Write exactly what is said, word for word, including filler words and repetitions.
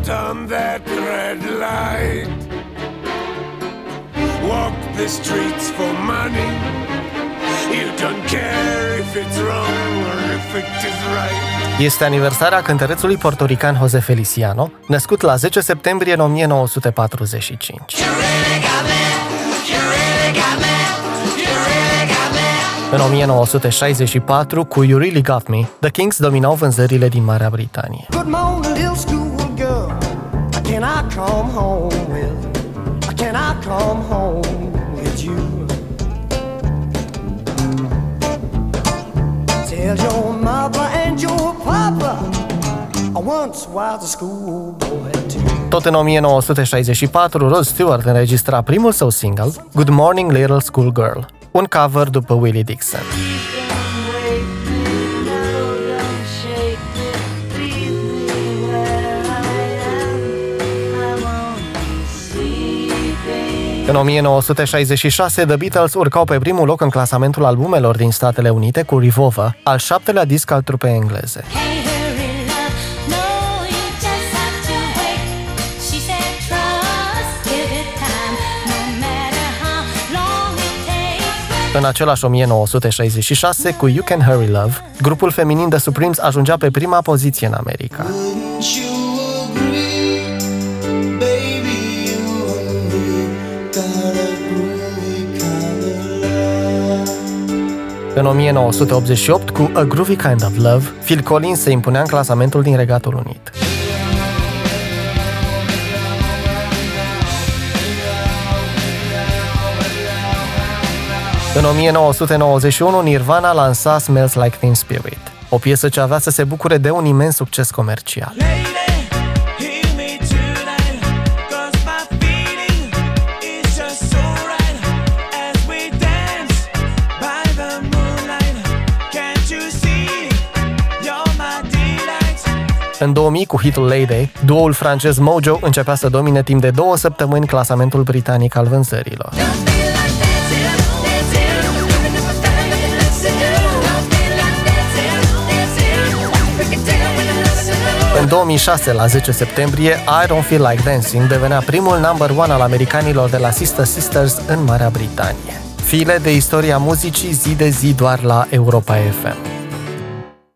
out on that red light. Walk the streets for money. You don't care if it's wrong or if it is right. Este aniversarea cântărețului portorican José Feliciano, născut la zece septembrie în o mie nouă sute patruzeci și cinci. În o mie nouă sute șaizeci și patru, cu You Really Got Me, The Kinks dominau vânzările din Marea Britanie. Good morning, little school girl. Can I come home with? Can I come home with you? Tell your mother and your papa I once was a schoolboy too. Tot în o mie nouă sute șaizeci și patru, Rod Stewart înregistra primul său single, Good Morning Little School Girl, un cover după Willie Dixon. În o mie nouă sute șaizeci și șase, The Beatles urcau pe primul loc în clasamentul albumelor din Statele Unite cu Revolver, al șaptelea disc al trupei engleze. În același o mie nouă sute șaizeci și șase, cu You Can Hurry Love, grupul feminin The Supremes ajungea pe prima poziție în America. În o mie nouă sute optzeci și opt, cu A Groovy Kind of Love, Phil Collins se impunea în clasamentul din Regatul Unit. În o mie nouă sute nouăzeci și unu, Nirvana lansa Smells Like Teen Spirit, o piesă ce avea să se bucure de un imens succes comercial. În două mii, cu hitul Lady, duoul francez Mojo începea să domine timp de două săptămâni clasamentul britanic al vânzărilor. În două mii șase, la zece septembrie, I Don't Feel Like Dancing devenea primul number one al americanilor de la Sister Sisters în Marea Britanie. File de istoria muzicii zi de zi doar la Europa F M.